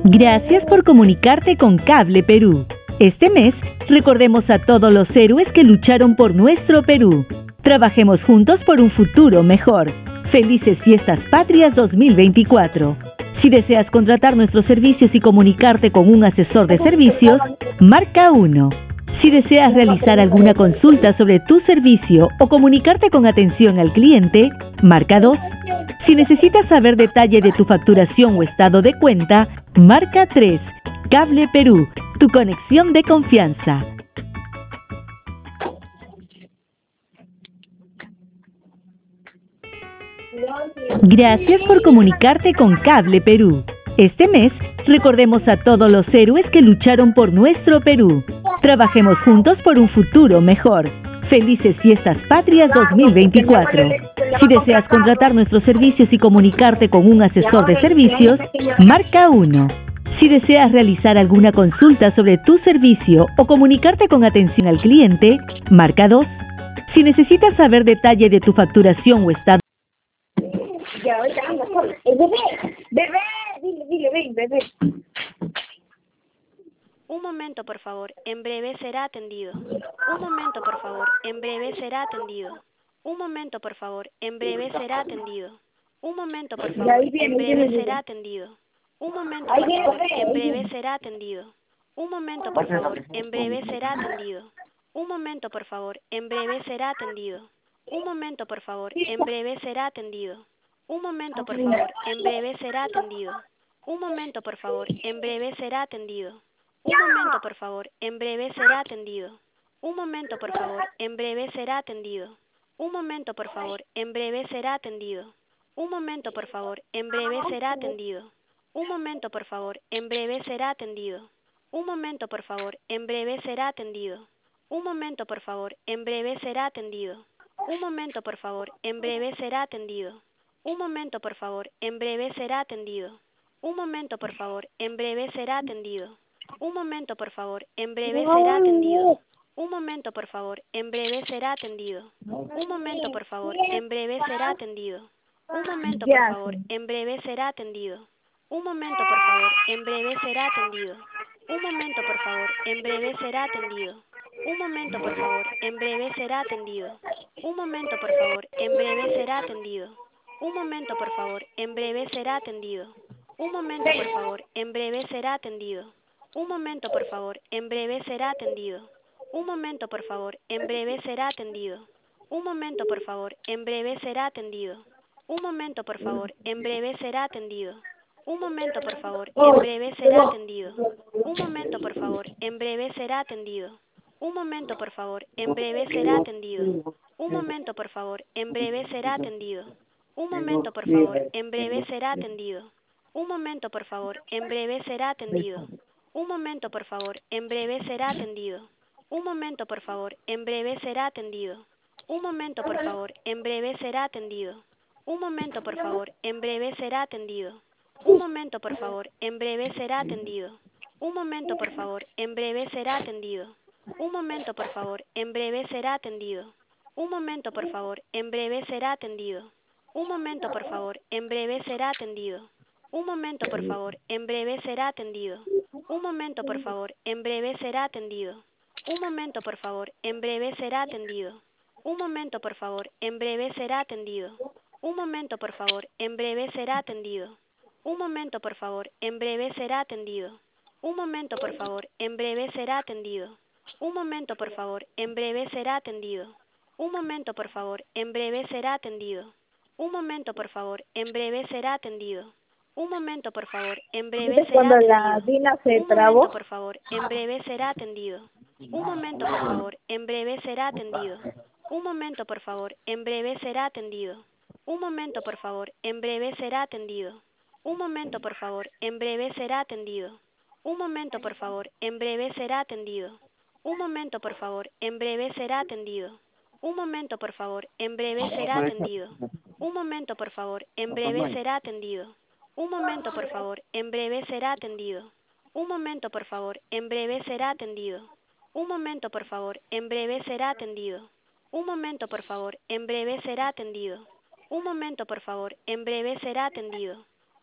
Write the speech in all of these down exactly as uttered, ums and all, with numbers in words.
Gracias por comunicarte con Cable Perú. Este mes, recordemos a todos los héroes que lucharon por nuestro Perú. Trabajemos juntos por un futuro mejor. Felices Fiestas Patrias dos mil veinticuatro. Si deseas contratar nuestros servicios y comunicarte con un asesor de servicios, marca uno. Si deseas realizar alguna consulta sobre tu servicio o comunicarte con atención al cliente, marca dos. Si necesitas saber detalle de tu facturación o estado de cuenta, marca tres. Cable Perú, tu conexión de confianza. Gracias por comunicarte con Cable Perú. Este mes, recordemos a todos los héroes que lucharon por nuestro Perú. Trabajemos juntos por un futuro mejor. Felices Fiestas Patrias dos mil veinticuatro. Si deseas contratar nuestros servicios y comunicarte con un asesor de servicios, marca uno. Si deseas realizar alguna consulta sobre tu servicio o comunicarte con atención al cliente, marca dos. Si necesitas saber detalle de tu facturación o estado... Ya, ahorita anda sola. ¡Eh, bebé! ¡Bebé! Dile, dile, ven, bebé. Un momento, por favor. En breve será atendido. Un momento, por favor. En breve será atendido. Un momento, por favor. En breve será atendido. Un momento, por favor. En breve será atendido. Un momento, por favor. En breve será atendido. Un momento, por favor. En breve será atendido. Un momento, por favor. En breve será atendido. Un momento, por favor. En breve será atendido. Un momento, por favor. En breve será atendido. Un momento, por favor. En breve será atendido. Un momento, por favor. En breve será atendido. Un momento, por favor. En breve será atendido. Un momento, por favor. En breve será atendido. Un momento, por favor. En breve será atendido. Un momento, por favor. En breve será atendido. Un momento, por favor. En breve será atendido. Un momento, por favor. En breve será atendido. Un momento, por favor. En breve será atendido. Un momento, por favor. En breve será atendido. Un momento, por favor. En breve será atendido. Un momento, por favor. En breve será atendido. Un momento, por favor. En breve será atendido. Un momento, por favor. En breve será atendido. Un momento, por favor. En breve será atendido. Un momento, por favor. En breve será atendido. Un momento, por favor. En breve será atendido. Un momento, por favor. En breve será atendido. Un momento, por favor. En breve será atendido. Un momento, por favor. En breve será atendido. Un momento, por favor. En breve será atendido. Un momento, por favor. En breve será atendido. Un momento, por favor. En breve será atendido. Un momento, por favor. En breve será atendido. Un momento, por favor. En breve será atendido. Un momento, por favor. En breve será atendido. Un momento, por favor. En breve será atendido. Un momento, por favor. En breve será atendido. Un momento, por favor. En breve será atendido. Un momento, por favor. En breve será atendido. Un momento, por favor. En breve será atendido. Un momento, por favor. En breve será atendido. Un momento, por favor. En breve será atendido. Un momento, por favor. En breve será atendido. Un momento, por favor. En breve será atendido. Un momento, por favor. En breve será atendido. Un momento, por favor. En breve será atendido. Un momento, por favor. En breve será atendido. Un momento, por favor. En breve será atendido. Un momento, por favor. En breve será atendido. Un momento, por favor. En breve será atendido. Un momento, por favor. En breve será atendido. Un momento, por favor. En breve será atendido. Un momento, por favor. En breve será atendido. Un momento, por favor. En breve será atendido. Un momento, por favor. En breve será atendido. Un momento, por favor. En breve será atendido. Un momento, por favor. En breve será atendido. Un momento, por favor. En breve será atendido. Un momento, por favor. En breve será atendido. Un momento, por favor. En breve será Cuando la atendido. Dina se Un trabó. momento, por favor. En breve será atendido. Un momento, por favor. En breve será atendido. Un momento, por favor. En breve será atendido. Un momento, por favor. En breve será atendido. Un momento, por favor. En breve será atendido. Un momento, por favor. En breve será atendido. Un momento, por favor. En breve será atendido. Un momento, por favor. En breve será atendido. Un momento, por favor. En breve será atendido. Un momento, por favor. En breve será atendido. Un momento, por favor. En breve será atendido. Un momento, por favor. En breve será atendido. Un momento, por favor. En breve será atendido. Un momento, por favor. En breve será atendido.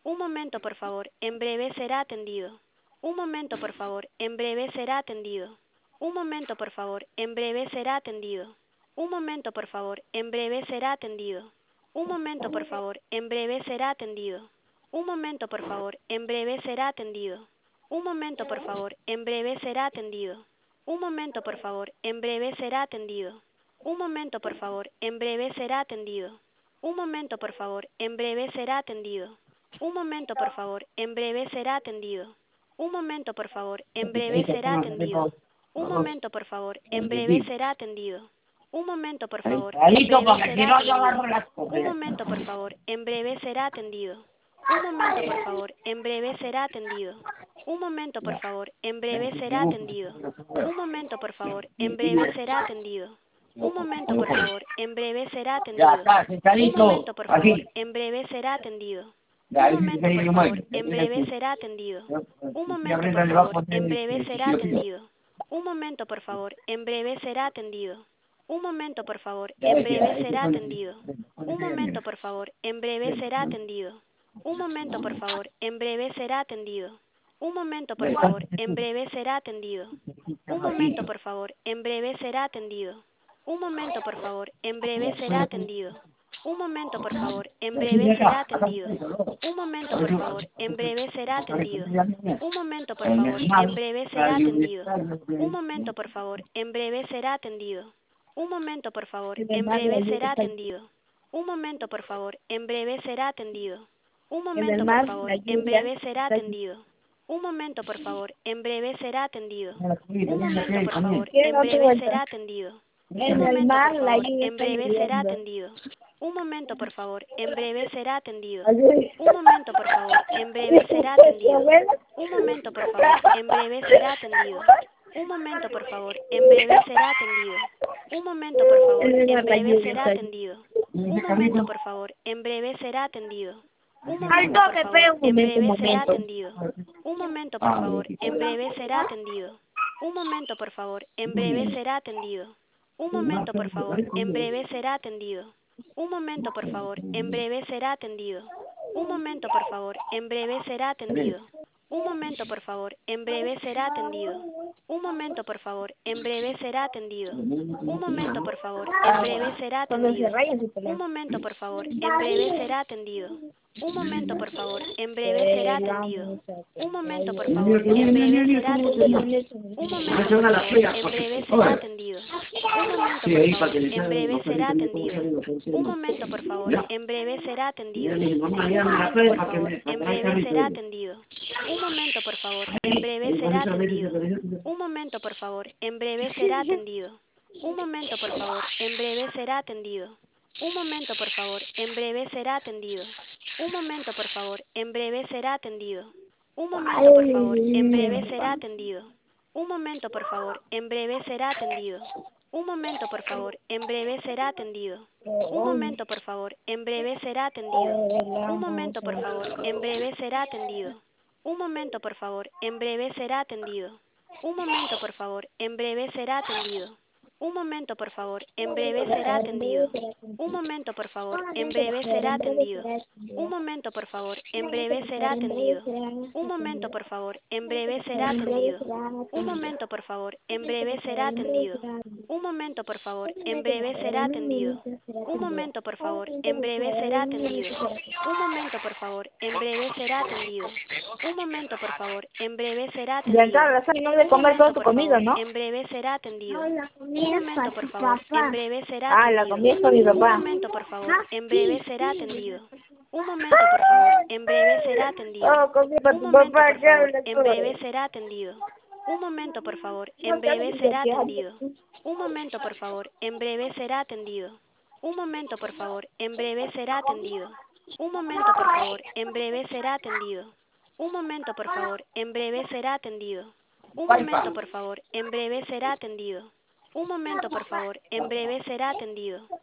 Un momento, por favor, en breve será atendido. Un momento, por favor, en breve será atendido. Un momento, por favor, en breve será atendido. Un momento, por favor, en breve será atendido. Un momento, por favor, en breve será atendido. Un momento, por favor, en breve será atendido. Un momento, por favor, en breve será atendido. Un momento, por favor, en breve será atendido. Un momento, por favor, en breve será atendido. Un momento, por favor, en breve será atendido. Un momento, por favor, en breve será atendido. Un momento, por favor, en breve será atendido. Un momento, por favor, en breve será atendido. Un momento, por favor, en breve será atendido. Un momento, por favor, en breve será atendido. Un momento, por favor, en breve será atendido. Un momento, por favor, en breve será atendido. Un momento, por favor, en breve será atendido. Un momento, por favor, en breve será atendido. Un momento, por favor, en breve será atendido. Un momento, por favor, en breve será atendido. Un momento, por favor, en breve será atendido. Un momento, por favor, en breve será atendido. Un momento, por favor, en breve será atendido. Un momento, por favor, en breve será atendido. Un momento, por favor, en breve será atendido. Un momento, por favor, en breve será atendido. Un momento, por favor, en breve será atendido. Un momento, por favor, en breve será atendido. Un momento, por favor, en breve será atendido. Un momento, por favor, en breve será atendido. Un momento, por favor, en breve será atendido. Un momento, por favor, en breve será atendido. Un momento, por favor, en breve será atendido. Un momento, por favor, en breve será atendido. Un momento, por favor, en breve será atendido. Un momento, por favor, en breve será atendido. Un momento, por favor, en breve será atendido. Un momento, por favor, en breve será atendido. Un momento, por favor, en breve será atendido. Un momento, por favor, en breve será atendido. Un momento, por favor, en breve será atendido. Un momento, por favor, en breve será atendido. Un momento, por favor, en breve será atendido. Un momento, por favor, en breve será atendido. Un momento, por favor, en breve será atendido. Un momento, por favor, en breve será atendido. Un momento, por favor, en breve será atendido. Un momento, por favor, en breve será atendido. Un momento, por favor, en breve será atendido. Un momento, por favor, en breve será atendido. Un momento, por favor, en breve será atendido. Un momento, por favor, en breve será atendido. Un momento, por favor, en breve será atendido. Un momento, por favor, en breve será atendido. Un momento, por favor, en breve será atendido. Un momento, por favor, en breve será atendido. Un momento, por favor, en breve será atendido. Un momento, por favor, en breve será atendido. Un momento, por favor, en breve será atendido. Un momento, por favor, en breve será atendido. Un momento, por favor, en breve será atendido. Un momento, por favor, en breve será atendido. Un momento, por favor, en breve será atendido. Un momento, por favor, en breve será atendido. Un momento, por favor, en breve será atendido. Un momento, por favor, en breve será atendido. Un momento, por favor, en breve será atendido. Un momento, por favor, en breve será atendido. Un momento, por favor, en breve será atendido. Un momento, por favor, en breve será atendido. Un momento, por favor, en breve será atendido. Un momento, por favor, en breve será atendido. Un momento, por favor, en breve será atendido. Un momento, por favor, en breve será atendido. Un momento, por favor, en breve será atendido. Un momento, por favor, en breve será atendido. Un momento, por favor, en breve será atendido. Un momento, por favor, en breve será atendido. Un momento, por favor, en breve será atendido. Un momento, por favor, en breve será atendido. Un momento, por favor, en breve será atendido. No de comer toda tu comida, ¿no? En breve será atendido. Un momento, por favor, en breve será Ah, la atendido. comida es con mi Un papá. momento, por favor, en breve será atendido. Un momento, por favor, en breve será atendido. Oh, comida para Un tu momento, papá, por ya favor, habla en todo. breve será atendido. Un momento, por favor, en breve será atendido. Un momento, por favor, en breve será atendido. Un momento, por favor, en breve será atendido. Un momento, por favor, en breve será atendido. Un momento, por favor, en breve será atendido. Un momento, por favor, en breve será atendido. Un momento, por favor, en breve será atendido.